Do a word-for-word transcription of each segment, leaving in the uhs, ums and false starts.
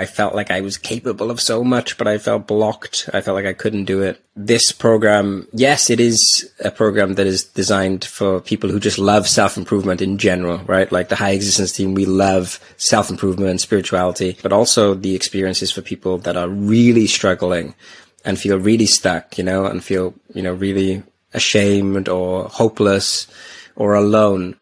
I felt like I was capable of so much, but I felt blocked. I felt like I couldn't do it. This program, yes, it is a program that is designed for people who just love self-improvement in general, right? Like the High Existence team, we love self-improvement and spirituality, but also the experiences for people that are really struggling and feel really stuck, you know, and feel, you know, really ashamed or hopeless or alone.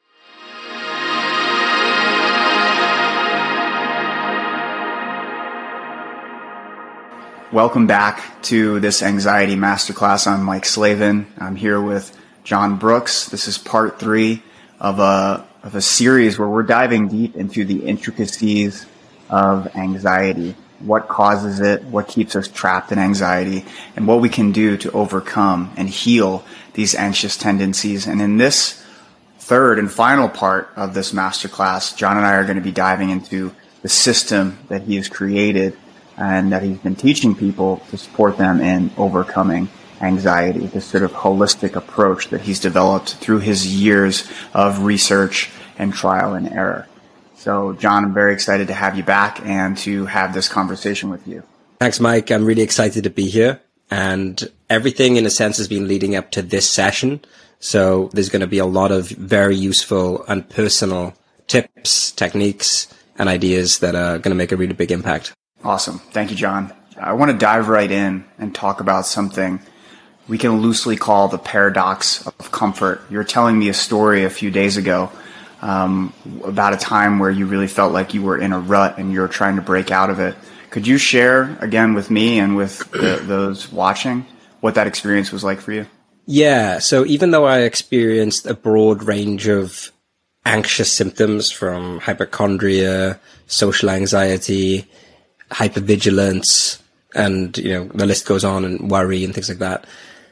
Welcome back to this Anxiety Masterclass. I'm Mike Slavin. I'm here with John Brooks. This is part three of a of a series where we're diving deep into the intricacies of anxiety, what causes it, what keeps us trapped in anxiety, and what we can do to overcome and heal these anxious tendencies. And in this third and final part of this masterclass, John and I are going to be diving into the system that he has created and that he's been teaching people to support them in overcoming anxiety, this sort of holistic approach that he's developed through his years of research and trial and error. So, John, I'm very excited to have you back and to have this conversation with you. Thanks, Mike. I'm really excited to be here. And everything, in a sense, has been leading up to this session. So there's going to be a lot of very useful and personal tips, techniques, and ideas that are going to make a really big impact. Awesome. Thank you, John. I want to dive right in and talk about something we can loosely call the paradox of comfort. You were telling me a story a few days ago um, about a time where you really felt like you were in a rut and you were trying to break out of it. Could you share again with me and with the, those watching what that experience was like for you? Yeah. So even though I experienced a broad range of anxious symptoms from hypochondria, social anxiety, hypervigilance, and, you know, the list goes on, and worry and things like that,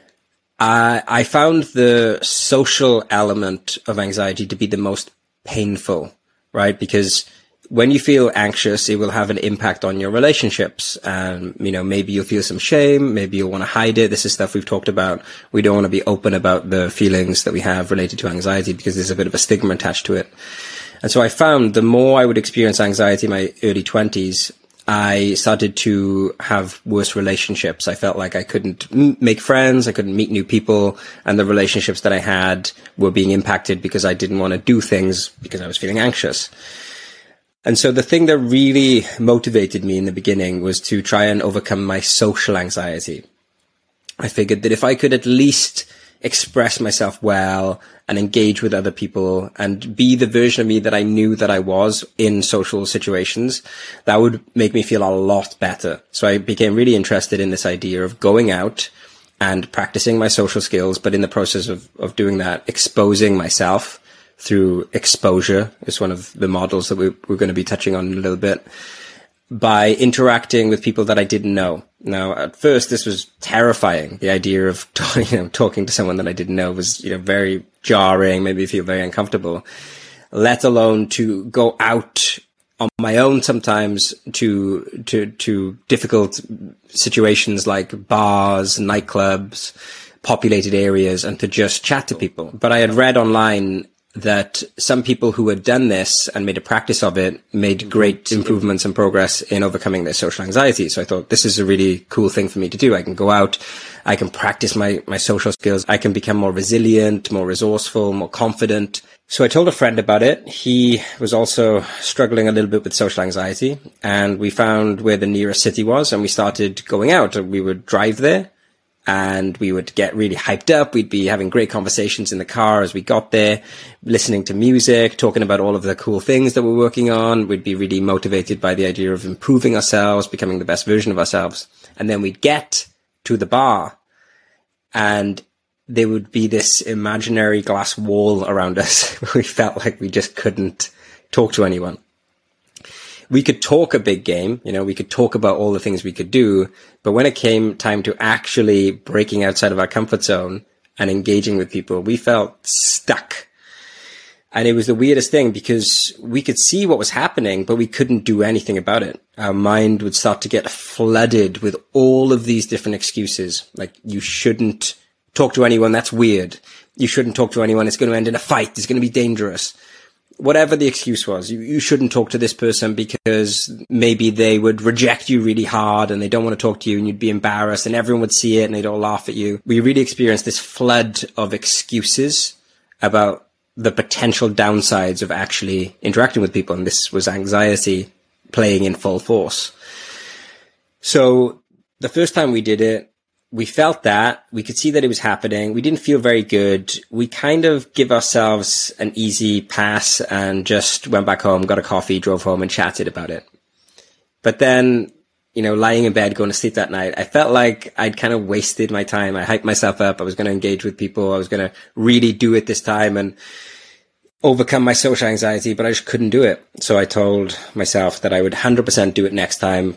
I, I found the social element of anxiety to be the most painful, right? Because when you feel anxious, it will have an impact on your relationships. And, you know, maybe you'll feel some shame. Maybe you'll want to hide it. This is stuff we've talked about. We don't want to be open about the feelings that we have related to anxiety because there's a bit of a stigma attached to it. And so I found the more I would experience anxiety in my early twenties, I started to have worse relationships. I felt like I couldn't m- make friends. I couldn't meet new people. And the relationships that I had were being impacted because I didn't want to do things because I was feeling anxious. And so the thing that really motivated me in the beginning was to try and overcome my social anxiety. I figured that if I could at least express myself well and engage with other people and be the version of me that I knew that I was in social situations, that would make me feel a lot better. So I became really interested in this idea of going out and practicing my social skills, but in the process of, of doing that, exposing myself through exposure is one of the models that we, we're going to be touching on in a little bit, by interacting with people that I didn't know. Now, at first, this was terrifying. The idea of you know, talking to someone that I didn't know was, you know, very jarring, made me feel very uncomfortable, let alone to go out on my own sometimes to, to, to difficult situations like bars, nightclubs, populated areas, and to just chat to people. But I had read online that some people who had done this and made a practice of it made great improvements and progress in overcoming their social anxiety. So I thought, this is a really cool thing for me to do. I can go out, I can practice my, my social skills, I can become more resilient, more resourceful, more confident. So I told a friend about it. He was also struggling a little bit with social anxiety, and we found where the nearest city was, and we started going out. We would drive there, and we would get really hyped up. We'd be having great conversations in the car as we got there, listening to music, talking about all of the cool things that we're working on. We'd be really motivated by the idea of improving ourselves, becoming the best version of ourselves. And then we'd get to the bar, and there would be this imaginary glass wall around us where we felt like we just couldn't talk to anyone. We could talk a big game, you know, we could talk about all the things we could do, but when it came time to actually breaking outside of our comfort zone and engaging with people, we felt stuck. And it was the weirdest thing because we could see what was happening, but we couldn't do anything about it. Our mind would start to get flooded with all of these different excuses. Like, you shouldn't talk to anyone, that's weird. You shouldn't talk to anyone, it's going to end in a fight, it's going to be dangerous. whatever the excuse was, you, you shouldn't talk to this person because maybe they would reject you really hard and they don't want to talk to you and you'd be embarrassed and everyone would see it and they'd all laugh at you. We really experienced this flood of excuses about the potential downsides of actually interacting with people. And this was anxiety playing in full force. So the first time we did it, we felt that, we could see that it was happening. We didn't feel very good. We kind of give ourselves an easy pass and just went back home, got a coffee, drove home and chatted about it. But then, you know, lying in bed, going to sleep that night, I felt like I'd kind of wasted my time. I hyped myself up. I was going to engage with people. I was going to really do it this time and overcome my social anxiety, but I just couldn't do it. So I told myself that I would one hundred percent do it next time.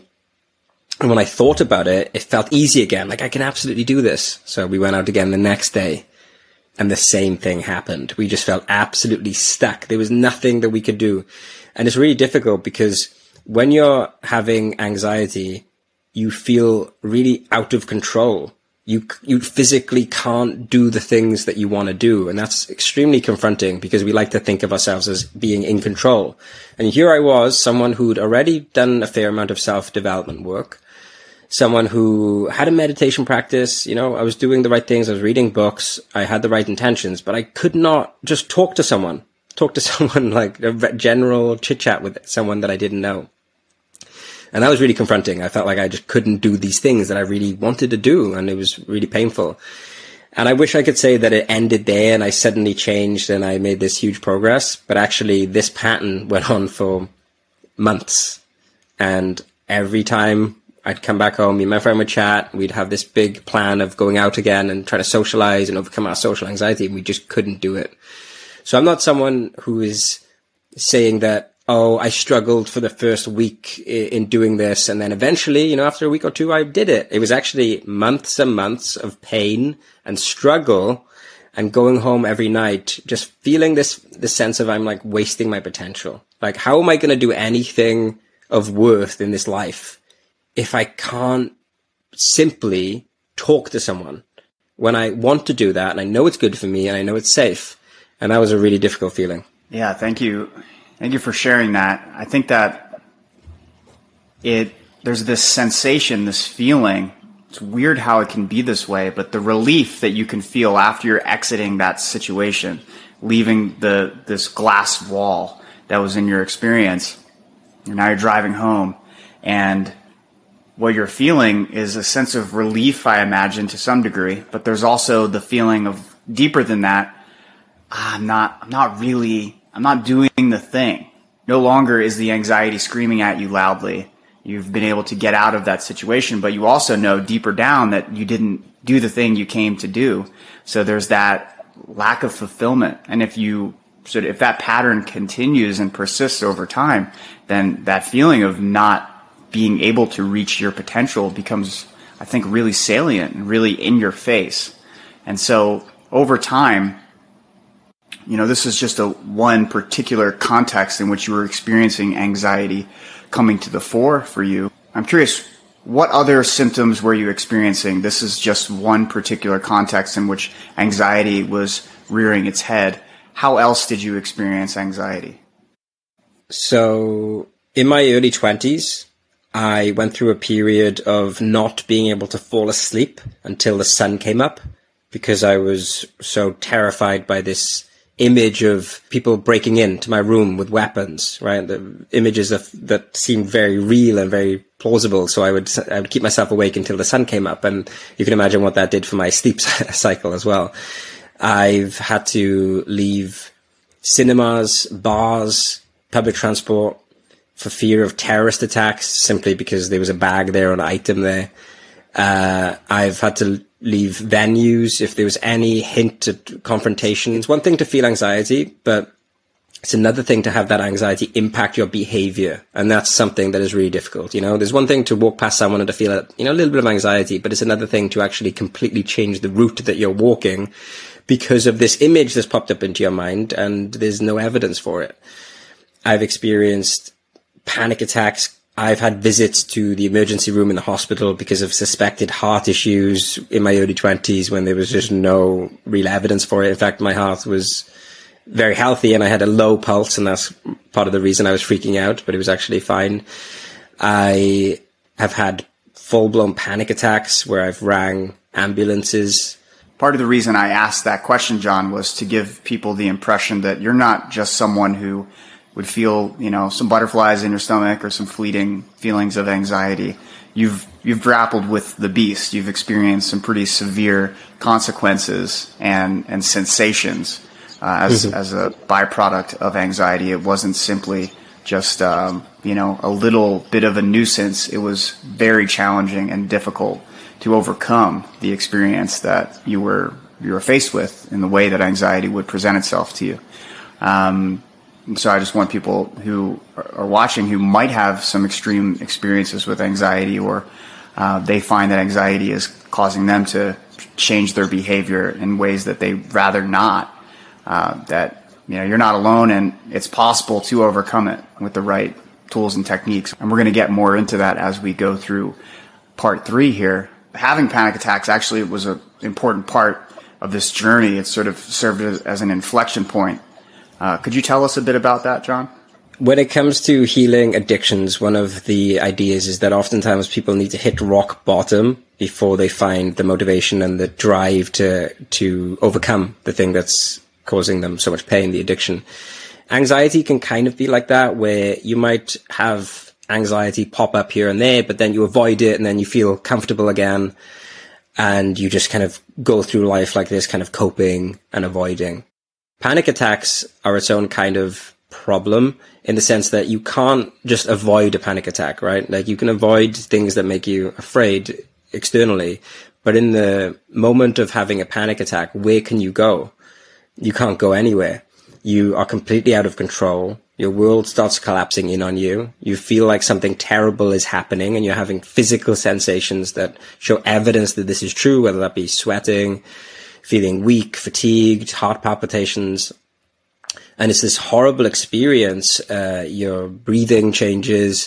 And when I thought about it, it felt easy again. Like, I can absolutely do this. So we went out again the next day and the same thing happened. We just felt absolutely stuck. There was nothing that we could do. And it's really difficult because when you're having anxiety, you feel really out of control. You, you physically can't do the things that you want to do. And that's extremely confronting because we like to think of ourselves as being in control. And here I was, someone who'd already done a fair amount of self-development work. Someone who had a meditation practice, you know, I was doing the right things. I was reading books. I had the right intentions, but I could not just talk to someone, talk to someone like a general chit chat with someone that I didn't know. And that was really confronting. I felt like I just couldn't do these things that I really wanted to do. And it was really painful. And I wish I could say that it ended there and I suddenly changed and I made this huge progress. But actually this pattern went on for months. And every time I'd come back home, me and my friend would chat. We'd have this big plan of going out again and try to socialize and overcome our social anxiety. And we just couldn't do it. So I'm not someone who is saying that, oh, I struggled for the first week in doing this. And then eventually, you know, after a week or two, I did it. It was actually months and months of pain and struggle and going home every night, just feeling this, this sense of I'm like wasting my potential. Like, how am I going to do anything of worth in this life if I can't simply talk to someone when I want to do that and I know it's good for me and I know it's safe? And that was a really difficult feeling. Yeah, thank you. Thank you for sharing that. I think that it there's this sensation, this feeling. It's weird how it can be this way, but the relief that you can feel after you're exiting that situation, leaving the this glass wall that was in your experience, and now you're driving home, and what you're feeling is a sense of relief, I imagine, to some degree, but there's also the feeling of deeper than that. Ah, I'm not, I'm not really, I'm not doing the thing. No longer is the anxiety screaming at you loudly. You've been able to get out of that situation, but you also know deeper down that you didn't do the thing you came to do. So there's that lack of fulfillment. And if you So if that pattern continues and persists over time, then that feeling of not being able to reach your potential becomes, I think, really salient and really in your face. And so over time, you know, this is just a one particular context in which you were experiencing anxiety coming to the fore for you. I'm curious, what other symptoms were you experiencing? This is just one particular context in which anxiety was rearing its head. How else did you experience anxiety? So in my early twenties, I went through a period of not being able to fall asleep until the sun came up because I was so terrified by this image of people breaking into my room with weapons, right? The images of, that seemed very real and very plausible. So I would, I would keep myself awake until the sun came up. And you can imagine what that did for my sleep cycle as well. I've had to leave cinemas, bars, public transport for fear of terrorist attacks simply because there was a bag there or an item there. Uh, I've had to leave venues if there was any hint of confrontation. It's one thing to feel anxiety, but it's another thing to have that anxiety impact your behavior. And that's something that is really difficult. You know, there's one thing to walk past someone and to feel a, you know, a little bit of anxiety, but it's another thing to actually completely change the route that you're walking because of this image that's popped up into your mind and there's no evidence for it. I've experienced panic attacks. I've had visits to the emergency room in the hospital because of suspected heart issues in my early twenties when there was just no real evidence for it. In fact, my heart was very healthy, and I had a low pulse, and that's part of the reason I was freaking out, but it was actually fine. I have had full-blown panic attacks where I've rang ambulances. Part of the reason I asked that question, John, was to give people the impression that you're not just someone who would feel, you know, some butterflies in your stomach or some fleeting feelings of anxiety. You've you've grappled with the beast. You've experienced some pretty severe consequences and and sensations uh, as mm-hmm. as a byproduct of anxiety. It wasn't simply just um, you know a little bit of a nuisance. It was very challenging and difficult to overcome the experience that you were you were faced with in the way that anxiety would present itself to you. Um, So I just want people who are watching who might have some extreme experiences with anxiety, or uh, they find that anxiety is causing them to change their behavior in ways that they rather not, uh, that, you know, you're not alone, and it's possible to overcome it with the right tools and techniques. And we're going to get more into that as we go through part three here. Having panic attacks actually was an important part of this journey. It sort of served as, as an inflection point. Uh, could you tell us a bit about that, John? When it comes to healing addictions, one of the ideas is that oftentimes people need to hit rock bottom before they find the motivation and the drive to to overcome the thing that's causing them so much pain, the addiction. Anxiety can kind of be like that, where you might have anxiety pop up here and there, but then you avoid it and then you feel comfortable again, and you just kind of go through life like this, kind of coping and avoiding. Panic attacks are its own kind of problem, in the sense that you can't just avoid a panic attack, right? Like, you can avoid things that make you afraid externally, but in the moment of having a panic attack, where can you go? You can't go anywhere. You are completely out of control. Your world starts collapsing in on you. You feel like something terrible is happening, and you're having physical sensations that show evidence that this is true, whether that be sweating, feeling weak, fatigued, heart palpitations. And it's this horrible experience. Uh, your breathing changes,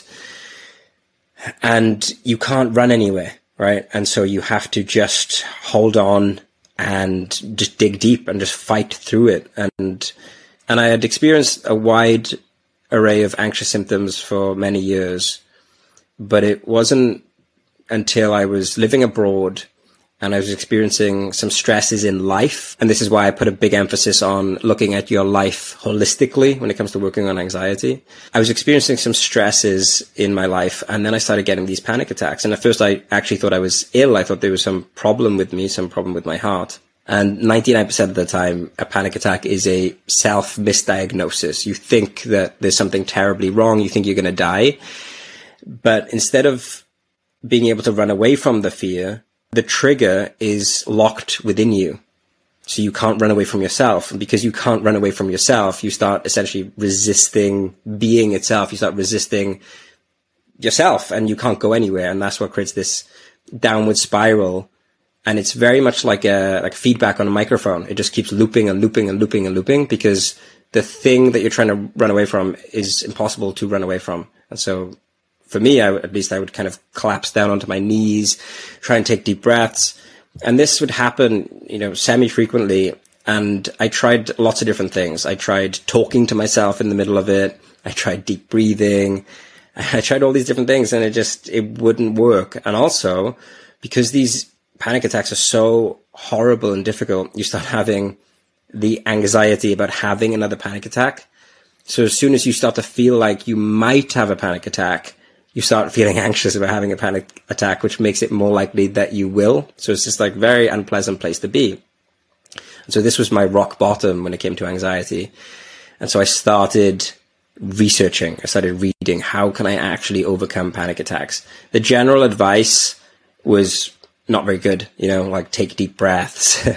and you can't run anywhere, right? And so you have to just hold on and just dig deep and just fight through it. And and I had experienced a wide array of anxious symptoms for many years, but it wasn't until I was living abroad and I was experiencing some stresses in life. And this is why I put a big emphasis on looking at your life holistically when it comes to working on anxiety. I was experiencing some stresses in my life, and then I started getting these panic attacks. And at first I actually thought I was ill. I thought there was some problem with me, some problem with my heart. And ninety-nine percent of the time, a panic attack is a self-misdiagnosis. You think that there's something terribly wrong. You think you're going to die. But instead of being able to run away from the fear, the trigger is locked within you. So you can't run away from yourself. And because you can't run away from yourself, you start essentially resisting being itself. You start resisting yourself, and you can't go anywhere. And that's what creates this downward spiral. And it's very much like a, like feedback on a microphone. It just keeps looping and looping and looping and looping, because the thing that you're trying to run away from is impossible to run away from. And so for me, I, at least I would kind of collapse down onto my knees, try and take deep breaths. And this would happen, you know, semi-frequently. And I tried lots of different things. I tried talking to myself in the middle of it. I tried deep breathing. I tried all these different things, and it just, it wouldn't work. And also, because these panic attacks are so horrible and difficult, you start having the anxiety about having another panic attack. So as soon as you start to feel like you might have a panic attack, you start feeling anxious about having a panic attack, which makes it more likely that you will. So it's just like very unpleasant place to be. And so this was my rock bottom when it came to anxiety. And so I started researching. I started reading, how can I actually overcome panic attacks? The general advice was not very good, you know, like take deep breaths,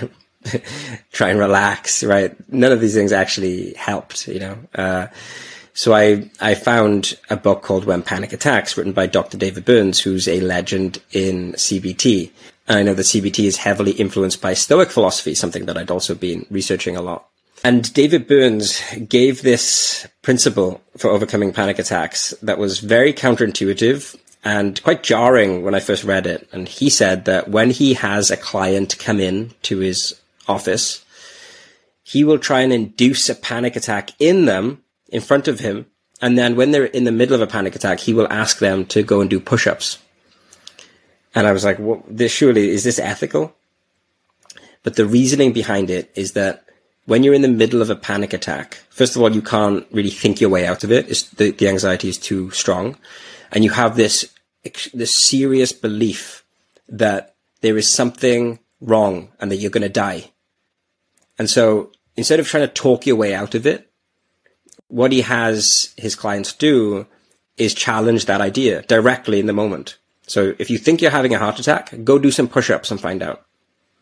try and relax, right? None of these things actually helped, you know. Uh, So I, I found a book called When Panic Attacks, written by Doctor David Burns, who's a legend in C B T. And I know that C B T is heavily influenced by Stoic philosophy, something that I'd also been researching a lot. And David Burns gave this principle for overcoming panic attacks that was very counterintuitive and quite jarring when I first read it. And he said that when he has a client come in to his office, he will try and induce a panic attack in them, in front of him. And then when they're in the middle of a panic attack, he will ask them to go and do push-ups. And I was like, well, this surely, is this ethical? But the reasoning behind it is that when you're in the middle of a panic attack, first of all, you can't really think your way out of it. It's, the, the anxiety is too strong. And you have this, this serious belief that there is something wrong and that you're going to die. And so instead of trying to talk your way out of it, what he has his clients do is challenge that idea directly in the moment. So if you think you're having a heart attack, go do some push-ups and find out.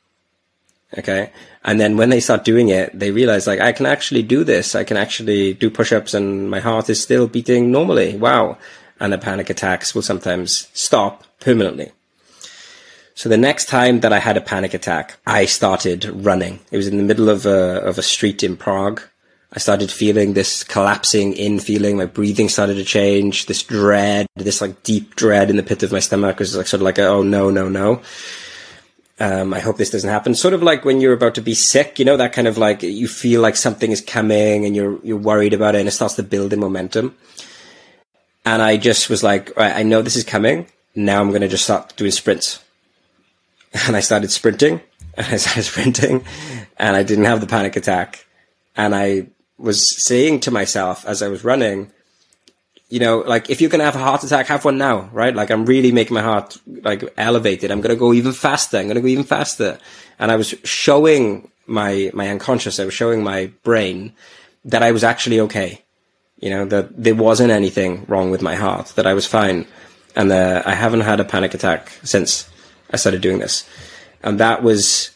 Okay. And then when they start doing it, they realize, like, I can actually do this. I can actually do push-ups and my heart is still beating normally. Wow. And the panic attacks will sometimes stop permanently. So the next time that I had a panic attack, I started running. It was in the middle of a, of a street in Prague. I started feeling this collapsing in feeling. My breathing started to change. This dread, this like deep dread in the pit of my stomach was like sort of like, a, oh no, no, no. Um, I hope this doesn't happen. Sort of like when you're about to be sick, you know, that kind of like you feel like something is coming and you're, you're worried about it and it starts to build in momentum. And I just was like, all right, I know this is coming. Now I'm going to just start doing sprints. And I started sprinting and I started sprinting and I didn't have the panic attack. And I was saying to myself as I was running, you know, like, if you're going to have a heart attack, have one now, right? Like, I'm really making my heart like elevated. I'm going to go even faster. I'm going to go even faster. And I was showing my, my unconscious, I was showing my brain that I was actually okay. You know, that there wasn't anything wrong with my heart, that I was fine. And uh, I haven't had a panic attack since I started doing this. And that was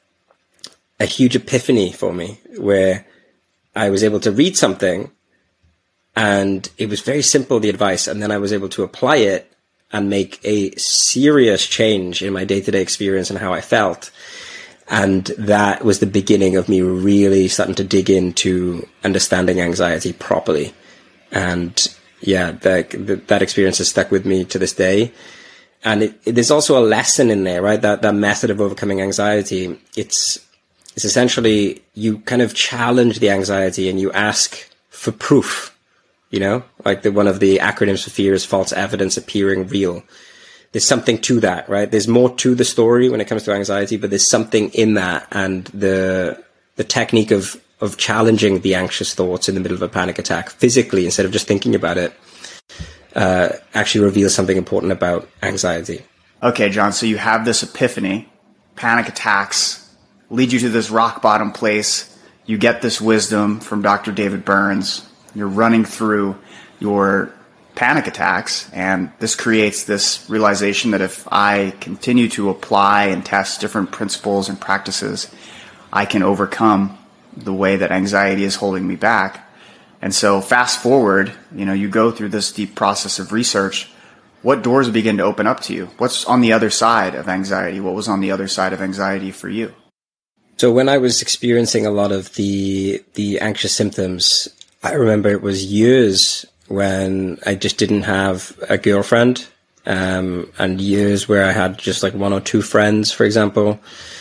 a huge epiphany for me, where I was able to read something and it was very simple, the advice. And then I was able to apply it and make a serious change in my day-to-day experience and how I felt. And that was the beginning of me really starting to dig into understanding anxiety properly. And yeah, that, that experience has stuck with me to this day. And it, it, there's also a lesson in there, right? That, that method of overcoming anxiety, it's, it's essentially you kind of challenge the anxiety and you ask for proof, you know, like the, one of the acronyms for fear is false evidence appearing real. There's something to that, right? There's more to the story when it comes to anxiety, but there's something in that. And the, the technique of, of challenging the anxious thoughts in the middle of a panic attack physically, instead of just thinking about it, uh, actually reveals something important about anxiety. Okay, John, so you have this epiphany, panic attacks lead you to this rock bottom place. You get this wisdom from Doctor David Burns. You're running through your panic attacks, and this creates this realization that if I continue to apply and test different principles and practices, I can overcome the way that anxiety is holding me back. And so fast forward, you know, you go through this deep process of research. What doors begin to open up to you? What's on the other side of anxiety? What was on the other side of anxiety for you? So when I was experiencing a lot of the the anxious symptoms, I remember it was years when I just didn't have a girlfriend, um, and years where I had just like one or two friends, for example,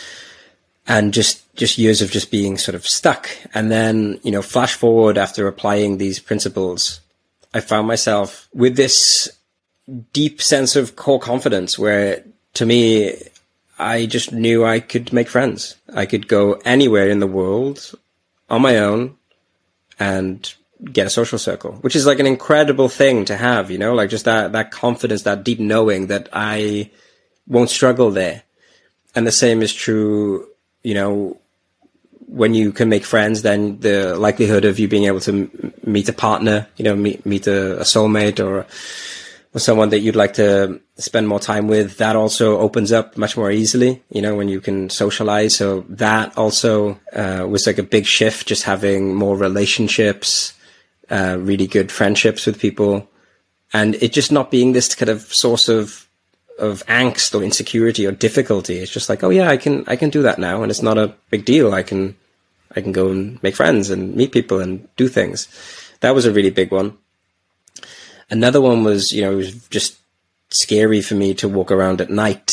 and just, just years of just being sort of stuck. And then, you know, flash forward after applying these principles, I found myself with this deep sense of core confidence where, to me, I just knew I could make friends. I could go anywhere in the world on my own and get a social circle, which is like an incredible thing to have, you know, like just that, that confidence, that deep knowing that I won't struggle there. And the same is true, you know, when you can make friends, then the likelihood of you being able to m- meet a partner, you know, meet, meet a, a soulmate or, or someone that you'd like to spend more time with, that also opens up much more easily, you know, when you can socialize. So that also uh, was like a big shift, just having more relationships, uh, really good friendships with people, and it just not being this kind of source of of angst or insecurity or difficulty. It's just like, oh yeah, I can I can do that now, and it's not a big deal. I can I can go and make friends and meet people and do things. That was a really big one. Another one was, you know, it was just scary for me to walk around at night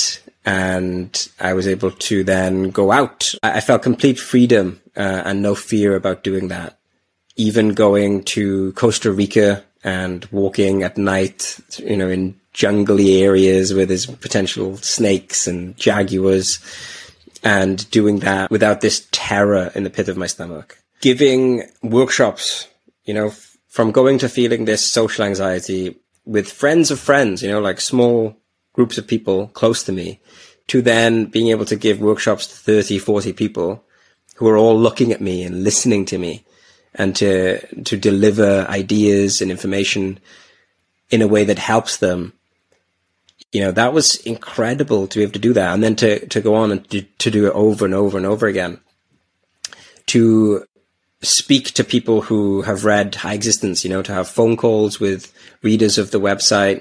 and I was able to then go out. I felt complete freedom uh, and no fear about doing that. Even going to Costa Rica and walking at night, you know, in jungly areas where there's potential snakes and jaguars, and doing that without this terror in the pit of my stomach. Giving workshops, you know, f- from going to feeling this social anxiety with friends of friends, you know, like small groups of people close to me, to then being able to give workshops to thirty, forty people who are all looking at me and listening to me, and to to deliver ideas and information in a way that helps them. You know, that was incredible to be able to do that. And then to, to go on and to, to do it over and over and over again. To speak to people who have read High Existence, you know, to have phone calls with readers of the website.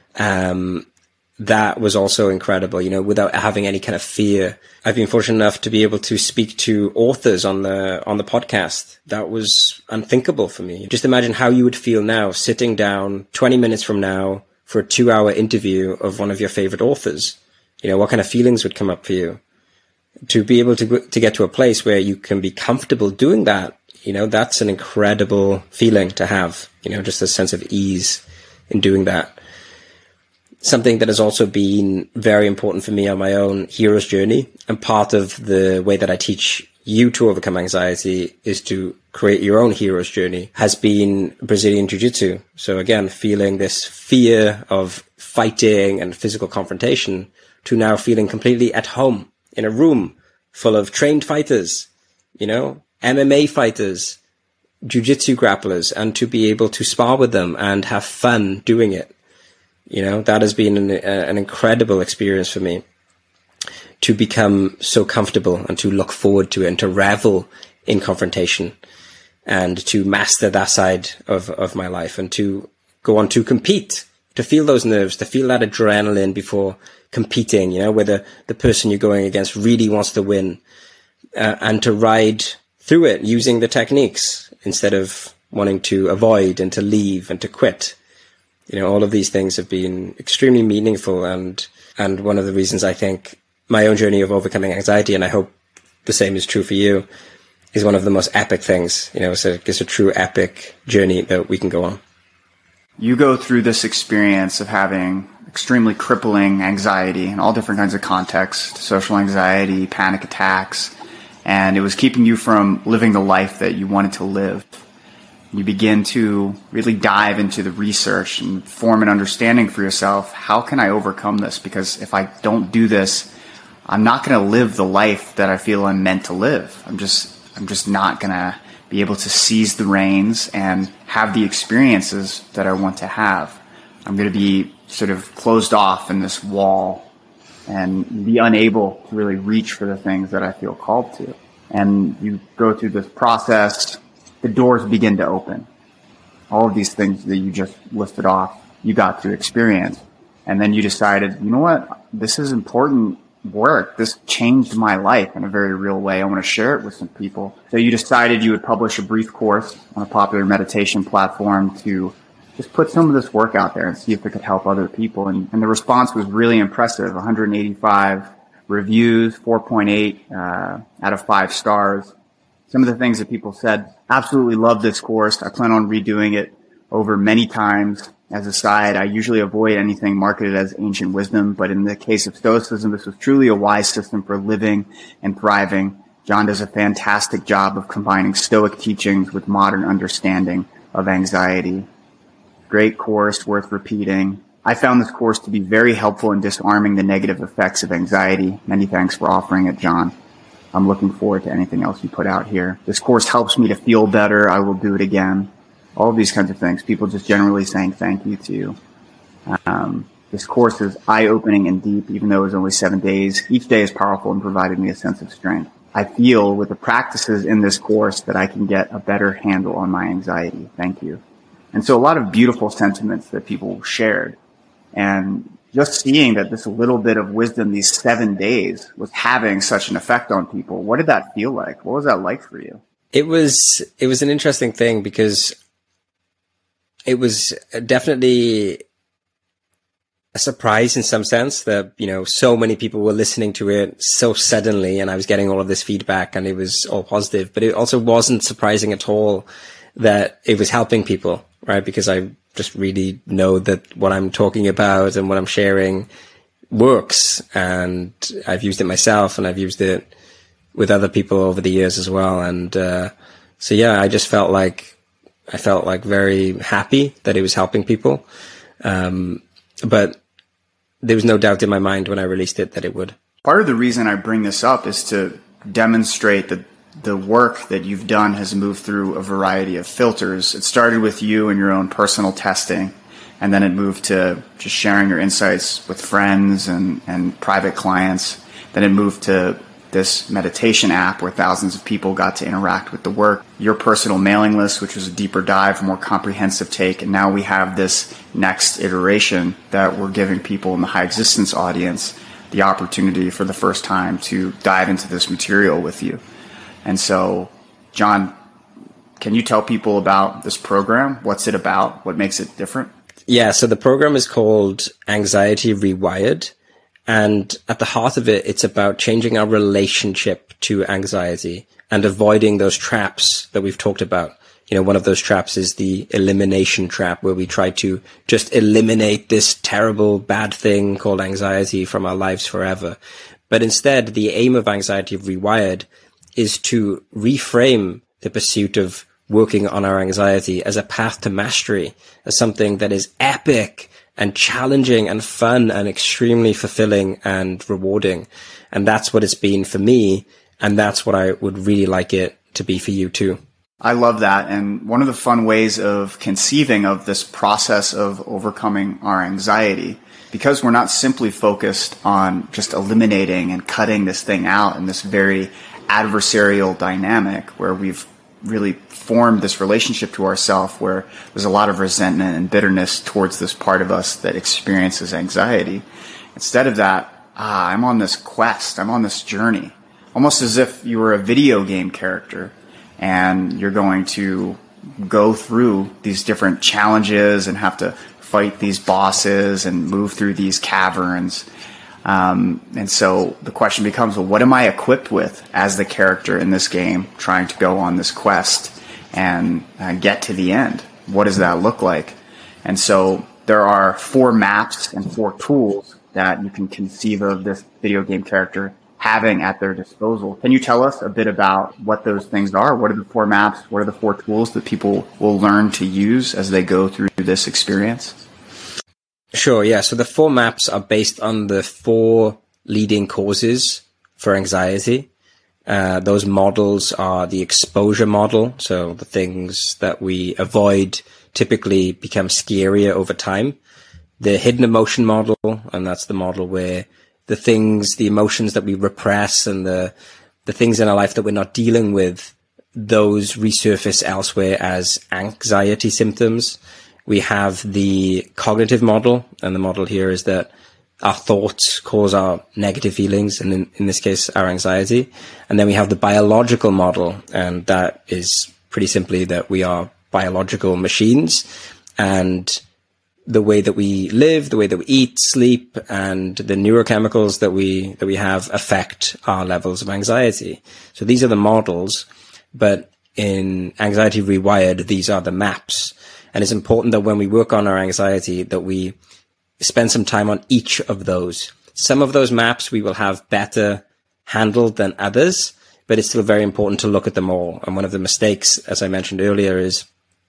Um, that was also incredible, you know, without having any kind of fear. I've been fortunate enough to be able to speak to authors on the, on the podcast. That was unthinkable for me. Just imagine how you would feel now sitting down twenty minutes from now for a two hour interview of one of your favorite authors. You know, what kind of feelings would come up for you? To be able to, to get to a place where you can be comfortable doing that, you know, that's an incredible feeling to have, you know, just a sense of ease in doing that. Something that has also been very important for me on my own hero's journey, and part of the way that I teach you to overcome anxiety is to create your own hero's journey, has been Brazilian Jiu-Jitsu. So again, feeling this fear of fighting and physical confrontation to now feeling completely at home in a room full of trained fighters, you know, M M A fighters, Jiu-Jitsu grapplers, and to be able to spar with them and have fun doing it. You know, that has been an, uh, an incredible experience for me, to become so comfortable and to look forward to it and to revel in confrontation and to master that side of, of my life and to go on to compete, to feel those nerves, to feel that adrenaline before competing, you know, where the, the person you're going against really wants to win, uh, and to ride through it using the techniques instead of wanting to avoid and to leave and to quit. You know, all of these things have been extremely meaningful, and, and one of the reasons I think my own journey of overcoming anxiety, and I hope the same is true for you, is one of the most epic things. You know, it's a, it's a true epic journey that we can go on. You go through this experience of having extremely crippling anxiety in all different kinds of contexts, social anxiety, panic attacks, and it was keeping you from living the life that you wanted to live. You begin to really dive into the research and form an understanding for yourself. How can I overcome this? Because if I don't do this, I'm not going to live the life that I feel I'm meant to live. I'm just, I'm just not going to be able to seize the reins and have the experiences that I want to have. I'm going to be sort of closed off in this wall and be unable to really reach for the things that I feel called to. And you go through this process, the doors begin to open. All of these things that you just listed off, you got to experience. And then you decided, you know what, this is important work. This changed my life in a very real way. I want to share it with some people. So you decided you would publish a brief course on a popular meditation platform to just put some of this work out there and see if it could help other people. And, and the response was really impressive. one hundred eighty-five reviews, four point eight uh, out of five stars. Some of the things that people said, absolutely love this course. I plan on redoing it over many times. As a side, I usually avoid anything marketed as ancient wisdom, but in the case of Stoicism, this was truly a wise system for living and thriving. John does a fantastic job of combining Stoic teachings with modern understanding of anxiety. Great course, worth repeating. I found this course to be very helpful in disarming the negative effects of anxiety. Many thanks for offering it, John. I'm looking forward to anything else you put out here. This course helps me to feel better. I will do it again. All of these kinds of things. People just generally saying thank you to you. Um, this course is eye-opening and deep, even though it was only seven days. Each day is powerful and provided me a sense of strength. I feel with the practices in this course that I can get a better handle on my anxiety. Thank you. And so a lot of beautiful sentiments that people shared. And just seeing that this little bit of wisdom, these seven days, was having such an effect on people. What did that feel like? What was that like for you? It was, it was an interesting thing because it was definitely a surprise in some sense that, you know, so many people were listening to it so suddenly, and I was getting all of this feedback and it was all positive, but it also wasn't surprising at all that it was helping people, right? Because I just really know that what I'm talking about and what I'm sharing works, and I've used it myself and I've used it with other people over the years as well. And, uh, so yeah, I just felt like, I felt like very happy that it was helping people. Um, but there was no doubt in my mind when I released it that it would. Part of the reason I bring this up is to demonstrate that the work that you've done has moved through a variety of filters. It started with you and your own personal testing, and then it moved to just sharing your insights with friends and, and private clients. Then it moved to this meditation app where thousands of people got to interact with the work, your personal mailing list, which was a deeper dive, more comprehensive take. And now we have this next iteration that we're giving people in the high existence audience the opportunity for the first time to dive into this material with you. And so, John, can you tell people about this program? What's it about? What makes it different? Yeah, so the program is called Anxiety Rewired. And at the heart of it, it's about changing our relationship to anxiety and avoiding those traps that we've talked about. You know, one of those traps is the elimination trap, where we try to just eliminate this terrible, bad thing called anxiety from our lives forever. But instead, the aim of Anxiety Rewired is to reframe the pursuit of working on our anxiety as a path to mastery, as something that is epic and challenging and fun and extremely fulfilling and rewarding. And that's what it's been for me. And that's what I would really like it to be for you too. I love that. And one of the fun ways of conceiving of this process of overcoming our anxiety, because we're not simply focused on just eliminating and cutting this thing out in this very adversarial dynamic where we've really formed this relationship to ourselves where there's a lot of resentment and bitterness towards this part of us that experiences anxiety. Instead of that, ah, I'm on this quest, I'm on this journey, almost as if you were a video game character and you're going to go through these different challenges and have to fight these bosses and move through these caverns. Um, and so the question becomes, well, what am I equipped with as the character in this game trying to go on this quest and uh, get to the end? What does that look like? And so there are four maps and four tools that you can conceive of this video game character having at their disposal. Can you tell us a bit about what those things are? What are the four maps? What are the four tools that people will learn to use as they go through this experience? Sure, yeah. So the four maps are based on the four leading causes for anxiety. Uh, those models are the exposure model. So the things that we avoid typically become scarier over time. The hidden emotion model, and that's the model where the things, the emotions that we repress and the the things in our life that we're not dealing with, those resurface elsewhere as anxiety symptoms. We have the cognitive model, and the model here is that our thoughts cause our negative feelings, and in, in this case, our anxiety. And then we have the biological model, and that is pretty simply that we are biological machines, and the way that we live, the way that we eat, sleep, and the neurochemicals that we that we have affect our levels of anxiety. So these are the models, but in Anxiety Rewired, these are the maps. And it's important that when we work on our anxiety, that we spend some time on each of those. Some of those maps we will have better handled than others, but it's still very important to look at them all. And one of the mistakes, as I mentioned earlier, is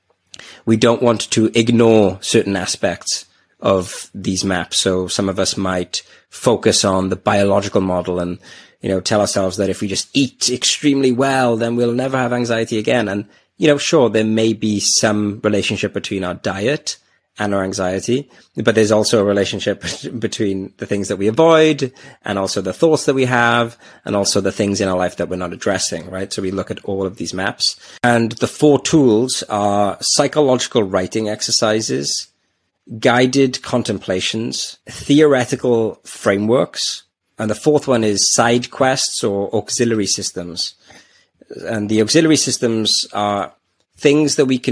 we don't want to ignore certain aspects of these maps. So some of us might focus on the biological model and, you know, tell ourselves that if we just eat extremely well, then we'll never have anxiety again. And you know, sure, there may be some relationship between our diet and our anxiety, but there's also a relationship between the things that we avoid and also the thoughts that we have and also the things in our life that we're not addressing, right? So we look at all of these maps. And the four tools are psychological writing exercises, guided contemplations, theoretical frameworks, and the fourth one is side quests or auxiliary systems. And the auxiliary systems are things that we can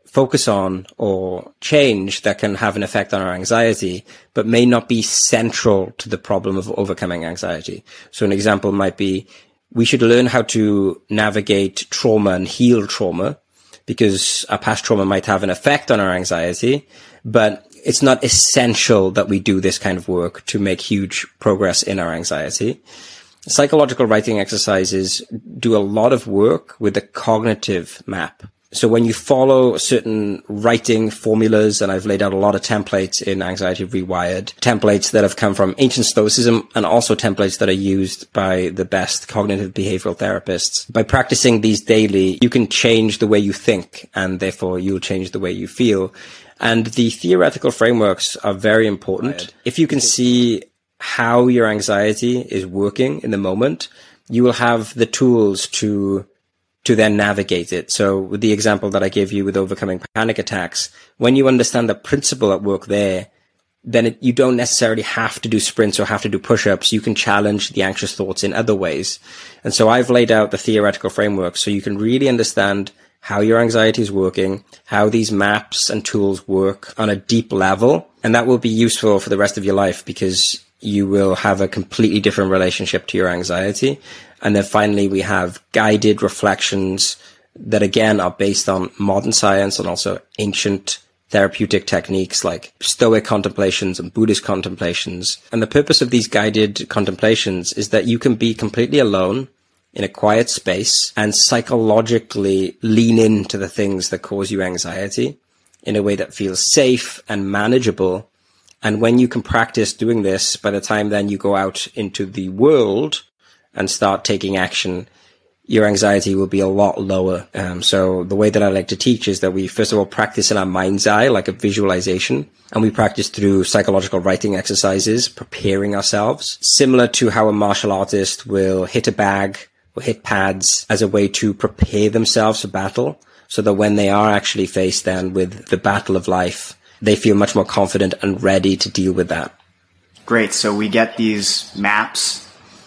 focus on or change that can have an effect on our anxiety, but may not be central to the problem of overcoming anxiety. So an example might be, we should learn how to navigate trauma and heal trauma, because our past trauma might have an effect on our anxiety, but it's not essential that we do this kind of work to make huge progress in our anxiety. Psychological writing exercises do a lot of work with the cognitive map. So when you follow certain writing formulas, and I've laid out a lot of templates in Anxiety Rewired, templates that have come from ancient Stoicism and also templates that are used by the best cognitive behavioral therapists. By practicing these daily, you can change the way you think, and therefore you'll change the way you feel. And the theoretical frameworks are very important. If you can see how your anxiety is working in the moment, you will have the tools to to then navigate it. So with the example that I gave you with overcoming panic attacks, when you understand the principle at work there, then it, you don't necessarily have to do sprints or have to do push-ups. You can challenge the anxious thoughts in other ways. And so I've laid out the theoretical framework so you can really understand how your anxiety is working, how these maps and tools work on a deep level. And that will be useful for the rest of your life, because you will have a completely different relationship to your anxiety. And then finally, we have guided reflections that, again, are based on modern science and also ancient therapeutic techniques like Stoic contemplations and Buddhist contemplations. And the purpose of these guided contemplations is that you can be completely alone in a quiet space and psychologically lean into the things that cause you anxiety in a way that feels safe and manageable. And when you can practice doing this, by the time then you go out into the world and start taking action, your anxiety will be a lot lower. Um, so the way that I like to teach is that we, first of all, practice in our mind's eye, like a visualization. And we practice through psychological writing exercises, preparing ourselves, similar to how a martial artist will hit a bag or hit pads as a way to prepare themselves for battle, so that when they are actually faced then with the battle of life, they feel much more confident and ready to deal with that. Great. So we get these maps,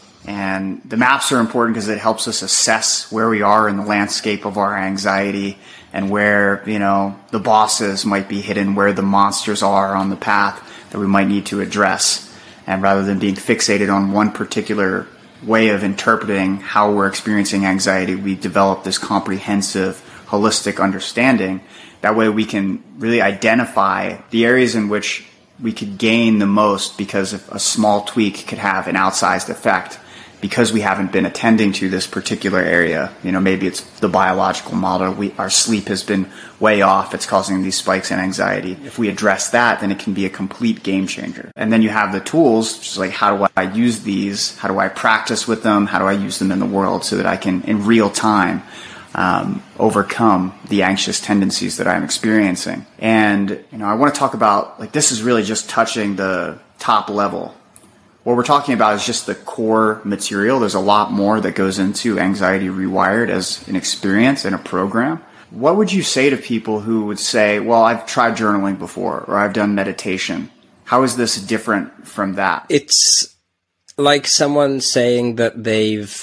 and the maps are important because it helps us assess where we are in the landscape of our anxiety and where, you know, the bosses might be hidden, where the monsters are on the path that we might need to address. And rather than being fixated on one particular way of interpreting how we're experiencing anxiety, we develop this comprehensive, holistic understanding. That way we can really identify the areas in which we could gain the most, because a small tweak could have an outsized effect because we haven't been attending to this particular area. You know, maybe it's the biological model. We, our sleep has been way off. It's causing these spikes in anxiety. If we address that, then it can be a complete game changer. And then you have the tools, just like, how do I use these? How do I practice with them? How do I use them in the world so that I can, in real time, Um, overcome the anxious tendencies that I'm experiencing? And, you know, I want to talk about, like, this is really just touching the top level. What we're talking about is just the core material. There's a lot more that goes into Anxiety Rewired as an experience and a program. What would you say to people who would say, well, I've tried journaling before, or I've done meditation? How is this different from that? It's like someone saying that they've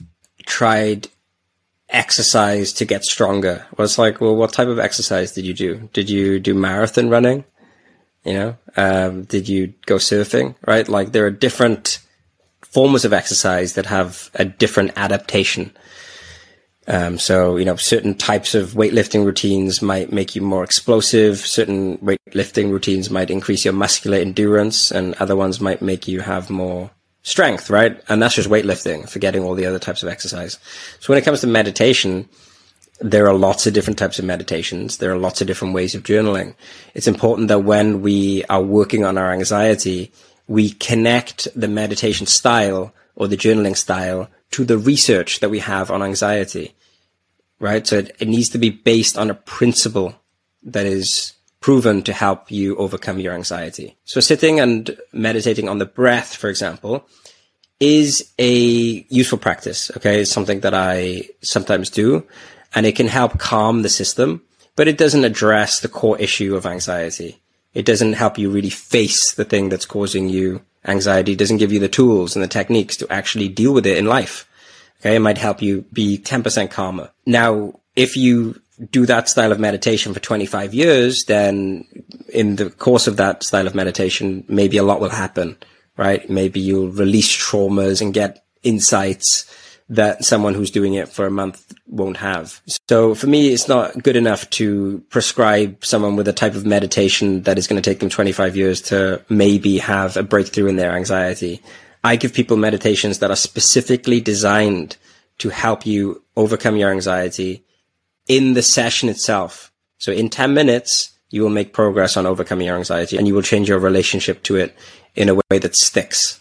tried exercise to get stronger. Well, it's like, well, what type of exercise did you do? Did you do marathon running? You know, um, did you go surfing? Right? Like, there are different forms of exercise that have a different adaptation. Um, so, you know, certain types of weightlifting routines might make you more explosive. Certain weightlifting routines might increase your muscular endurance, and other ones might make you have more strength, right? And that's just weightlifting, forgetting all the other types of exercise. So when it comes to meditation, there are lots of different types of meditations. There are lots of different ways of journaling. It's important that when we are working on our anxiety, we connect the meditation style or the journaling style to the research that we have on anxiety, right? So it, it needs to be based on a principle that is proven to help you overcome your anxiety. So sitting and meditating on the breath, for example, is a useful practice. Okay. It's something that I sometimes do, and it can help calm the system, but it doesn't address the core issue of anxiety. It doesn't help you really face the thing that's causing you anxiety. It doesn't give you the tools and the techniques to actually deal with it in life. Okay. It might help you be ten percent calmer. Now, if you do that style of meditation for twenty-five years, then in the course of that style of meditation, maybe a lot will happen, right? Maybe you'll release traumas and get insights that someone who's doing it for a month won't have. So for me, it's not good enough to prescribe someone with a type of meditation that is going to take them twenty-five years to maybe have a breakthrough in their anxiety. I give people meditations that are specifically designed to help you overcome your anxiety in the session itself. So in ten minutes, you will make progress on overcoming your anxiety, and you will change your relationship to it in a way that sticks.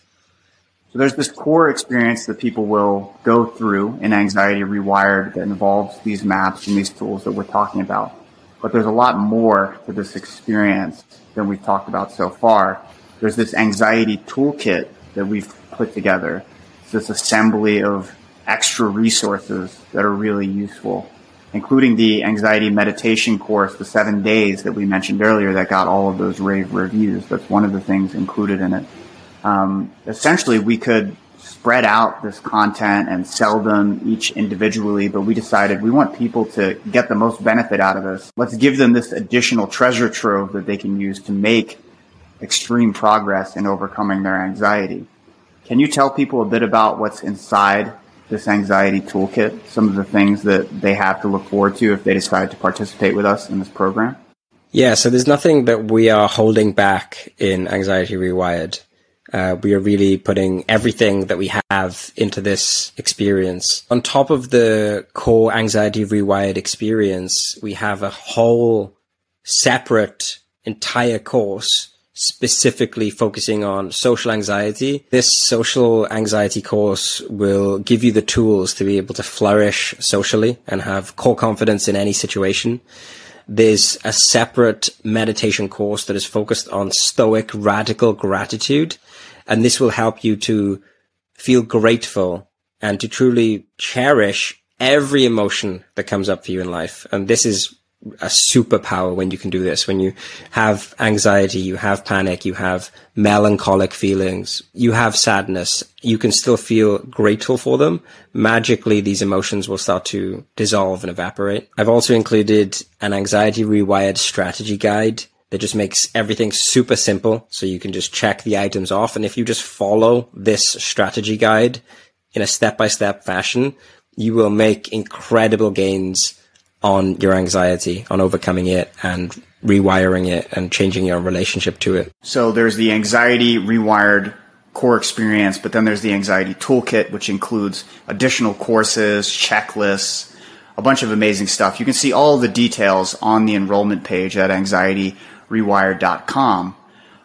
So there's this core experience that people will go through in Anxiety Rewired that involves these maps and these tools that we're talking about. But there's a lot more to this experience than we've talked about so far. There's this anxiety toolkit that we've put together. It's this assembly of extra resources that are really useful, including the anxiety meditation course, the seven days that we mentioned earlier that got all of those rave reviews. That's one of the things included in it. Um, essentially, we could spread out this content and sell them each individually, but we decided we want people to get the most benefit out of this. Let's give them this additional treasure trove that they can use to make extreme progress in overcoming their anxiety. Can you tell people a bit about what's inside this anxiety toolkit, some of the things that they have to look forward to if they decide to participate with us in this program? Yeah, so there's nothing that we are holding back in Anxiety Rewired. Uh, we are really putting everything that we have into this experience. On top of the core Anxiety Rewired experience, we have a whole separate entire course specifically focusing on social anxiety. This social anxiety course will give you the tools to be able to flourish socially and have core confidence in any situation. There's a separate meditation course that is focused on stoic radical gratitude. And this will help you to feel grateful and to truly cherish every emotion that comes up for you in life. And this is a superpower when you can do this. When you have anxiety, you have panic, you have melancholic feelings, you have sadness, you can still feel grateful for them. Magically, these emotions will start to dissolve and evaporate. I've also included an Anxiety Rewired strategy guide that just makes everything super simple. So you can just check the items off. And if you just follow this strategy guide in a step-by-step fashion, you will make incredible gains on your anxiety, on overcoming it and rewiring it and changing your relationship to it. So there's the Anxiety Rewired core experience, but then there's the Anxiety Toolkit, which includes additional courses, checklists, a bunch of amazing stuff. You can see all the details on the enrollment page at anxiety rewired dot com.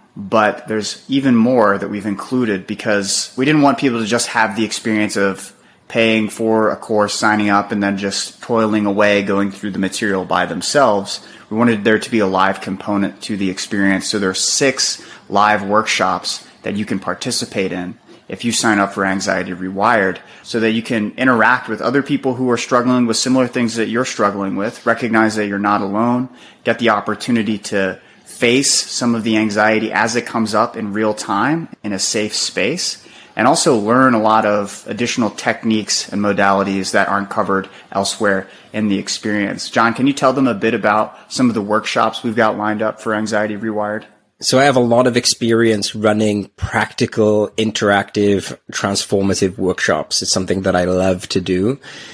But there's even more that we've included because we didn't want people to just have the experience of paying for a course, signing up, and then just toiling away, going through the material by themselves. We wanted there to be a live component to the experience. So there are six live workshops that you can participate in if you sign up for Anxiety Rewired, so that you can interact with other people who are struggling with similar things that you're struggling with, recognize that you're not alone, get the opportunity to face some of the anxiety as it comes up in real time in a safe space, and also learn a lot of additional techniques and modalities that aren't covered elsewhere in the experience. John, can you tell them a bit about some of the workshops we've got lined up for Anxiety Rewired? So I have a lot of experience running practical, interactive, transformative workshops. It's something that I love to do.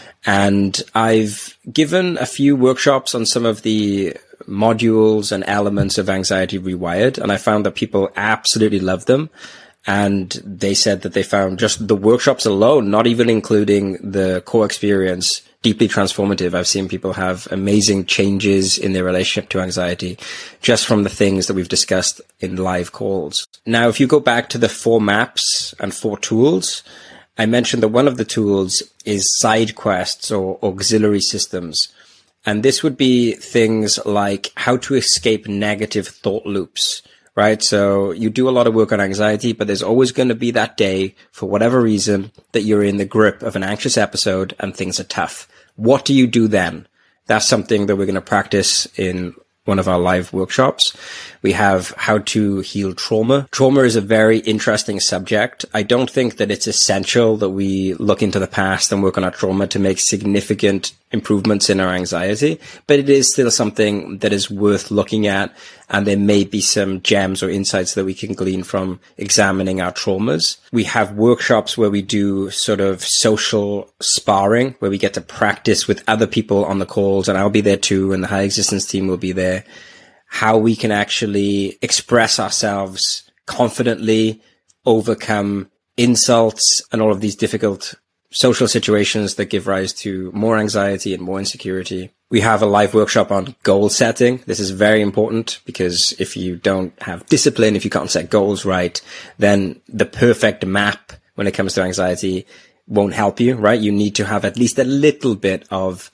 And I've given a few workshops on some of the modules and elements of Anxiety Rewired, and I found that people absolutely love them. And they said that they found just the workshops alone, not even including the core experience, deeply transformative. I've seen people have amazing changes in their relationship to anxiety just from the things that we've discussed in live calls. Now, if you go back to the four maps and four tools, I mentioned that one of the tools is side quests or auxiliary systems. And this would be things like how to escape negative thought loops. Right? So you do a lot of work on anxiety, but there's always going to be that day, for whatever reason, that you're in the grip of an anxious episode and things are tough. What do you do then? That's something that we're going to practice in one of our live workshops. We have how to heal trauma. Trauma is a very interesting subject. I don't think that it's essential that we look into the past and work on our trauma to make significant improvements in our anxiety, but it is still something that is worth looking at. And there may be some gems or insights that we can glean from examining our traumas. We have workshops where we do sort of social sparring, where we get to practice with other people on the calls, and I'll be there too, and the High Existence team will be there, how we can actually express ourselves confidently, overcome insults and all of these difficult social situations that give rise to more anxiety and more insecurity. We have a live workshop on goal setting. This is very important because if you don't have discipline, if you can't set goals right, then the perfect map when it comes to anxiety won't help you, right? You need to have at least a little bit of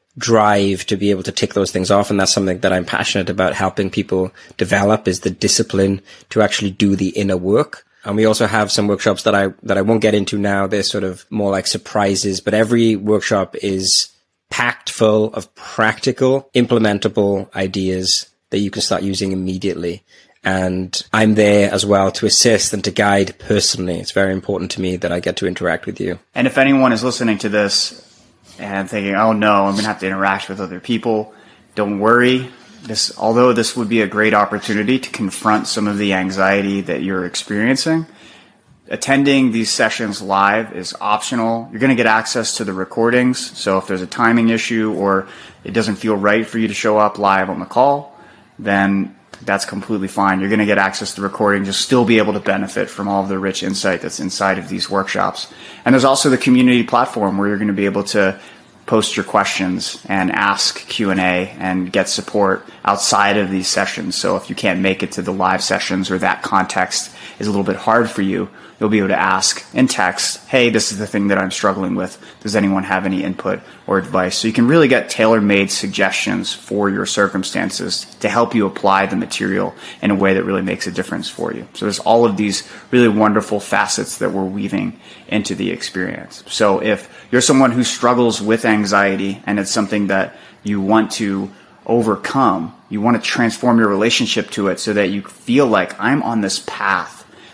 drive to be able to tick those things off. And that's something that I'm passionate about helping people develop, is the discipline to actually do the inner work. And we also have some workshops that I, that I won't get into now. They're sort of more like surprises, but every workshop is packed full of practical, implementable ideas that you can start using immediately. And I'm there as well to assist and to guide personally. It's very important to me that I get to interact with you. And if anyone is listening to this and thinking, oh no, I'm going to have to interact with other people, don't worry. This, although this would be a great opportunity to confront some of the anxiety that you're experiencing, attending these sessions live is optional. You're going to get access to the recordings. So if there's a timing issue or it doesn't feel right for you to show up live on the call, then that's completely fine. You're going to get access to the recording. You'll still be able to benefit from all of the rich insight that's inside of these workshops. And there's also the community platform where you're going to be able to post your questions and ask Q and A and get support outside of these sessions. So if you can't make it to the live sessions or that context is a little bit hard for you, you'll be able to ask in text, hey, this is the thing that I'm struggling with. Does anyone have any input or advice? So you can really get tailor-made suggestions for your circumstances to help you apply the material in a way that really makes a difference for you. So there's all of these really wonderful facets that we're weaving into the experience. So if you're someone who struggles with anxiety and it's something that you want to overcome, you want to transform your relationship to it so that you feel like I'm on this path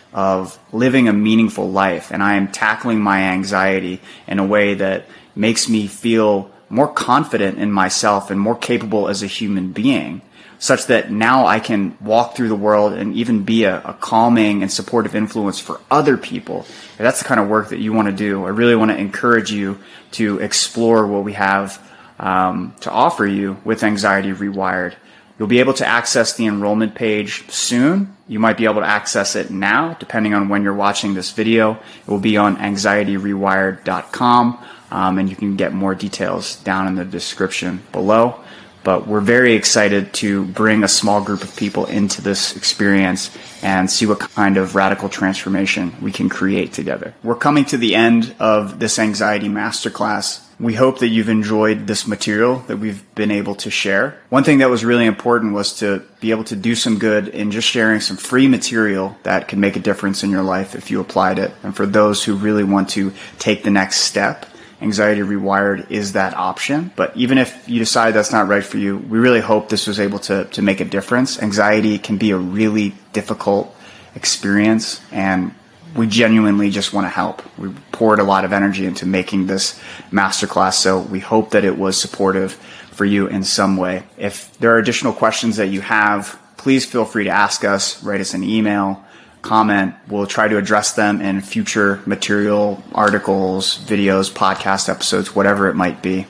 of living a meaningful life and I am tackling my anxiety in a way that makes me feel more confident in myself and more capable as a human being, such that now I can walk through the world and even be a, a calming and supportive influence for other people. If that's the kind of work that you want to do. I really want to encourage you to explore what we have um, to offer you with Anxiety Rewired. You'll be able to access the enrollment page soon. You might be able to access it now, depending on when you're watching this video. It will be on anxiety rewired dot com, um, and you can get more details down in the description below. But we're very excited to bring a small group of people into this experience and see what kind of radical transformation we can create together. We're coming to the end of this Anxiety Masterclass. We hope that you've enjoyed this material that we've been able to share. One thing that was really important was to be able to do some good in just sharing some free material that can make a difference in your life if you applied it. And for those who really want to take the next step, Anxiety Rewired is that option. But even if you decide that's not right for you, we really hope this was able to, to make a difference. Anxiety can be a really difficult experience, and we genuinely just want to help. We poured a lot of energy into making this masterclass, so we hope that it was supportive for you in some way. If there are additional questions that you have, please feel free to ask us, write us an email, comment. We'll try to address them in future material, articles, videos, podcast episodes, whatever it might be.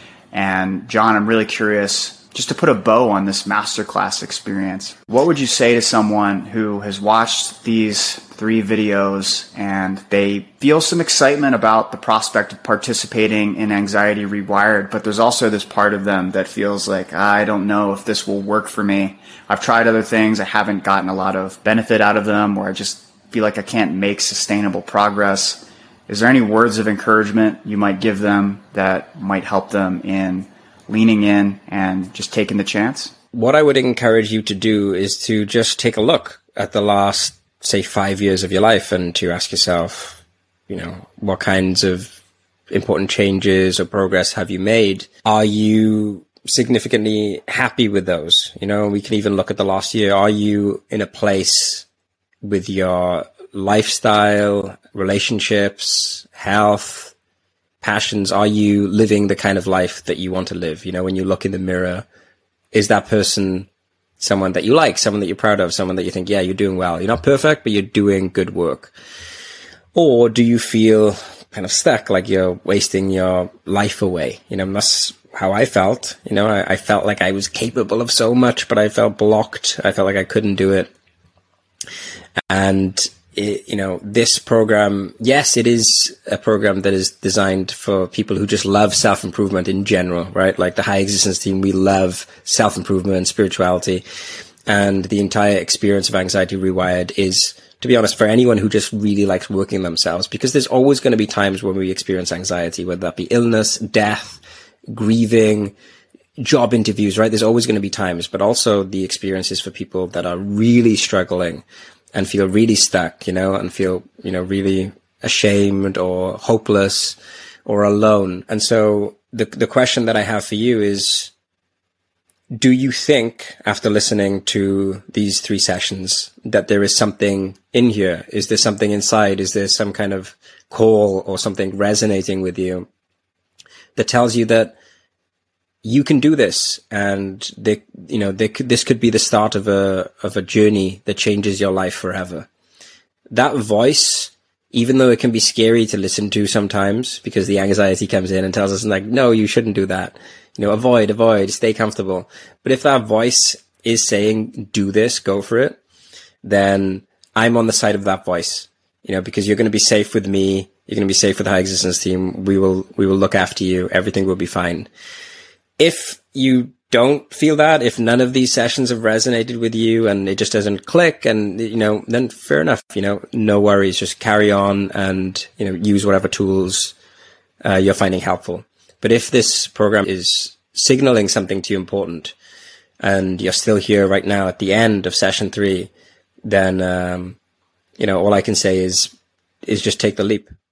And John, I'm really curious, just to put a bow on this masterclass experience, what would you say to someone who has watched these three videos and they feel some excitement about the prospect of participating in Anxiety Rewired, but there's also this part of them that feels like, I don't know if this will work for me. I've tried other things. I haven't gotten a lot of benefit out of them, or I just feel like I can't make sustainable progress. Is there any words of encouragement you might give them that might help them in leaning in and just taking the chance? What I would encourage you to do is to just take a look at the last, say, five years of your life and to ask yourself, you know, what kinds of important changes or progress have you made? Are you significantly happy with those? You know, we can even look at the last year. Are you in a place with your lifestyle, relationships, health, passions? Are you living the kind of life that you want to live? You know, when you look in the mirror, is that person someone that you like, someone that you're proud of, someone that you think, yeah, you're doing well. You're not perfect, but you're doing good work. Or do you feel kind of stuck, like you're wasting your life away? You know, that's how I felt. You know, I, I felt like I was capable of so much, but I felt blocked. I felt like I couldn't do it. And, it, you know, this program, yes, it is a program that is designed for people who just love self-improvement in general, right? Like the High Existence team, we love self-improvement, spirituality, and the entire experience of Anxiety Rewired is, to be honest, for anyone who just really likes working themselves, because there's always going to be times when we experience anxiety, whether that be illness, death, grieving, job interviews, right? There's always going to be times, but also the experiences for people that are really struggling and feel really stuck, you know, and feel, you know, really ashamed or hopeless or alone. And so the the question that I have for you is, do you think, after listening to these three sessions, that there is something in here? Is there something inside? Is there some kind of call or something resonating with you that tells you that you can do this, and they, you know, they could, this could be the start of a of a journey that changes your life forever? That voice, even though it can be scary to listen to sometimes, because the anxiety comes in and tells us, like, no, you shouldn't do that. You know, avoid, avoid, stay comfortable. But if that voice is saying, do this, go for it, then I'm on the side of that voice, you know, because you're going to be safe with me. You're going to be safe with the High Existence team. We will, we will look after you. Everything will be fine. If you don't feel that, if none of these sessions have resonated with you and it just doesn't click, and, you know, then fair enough, you know, no worries. Just carry on and, you know, use whatever tools uh, you're finding helpful. But if this program is signaling something to you important, and you're still here right now at the end of session three, then, um, you know, all I can say is, is just take the leap.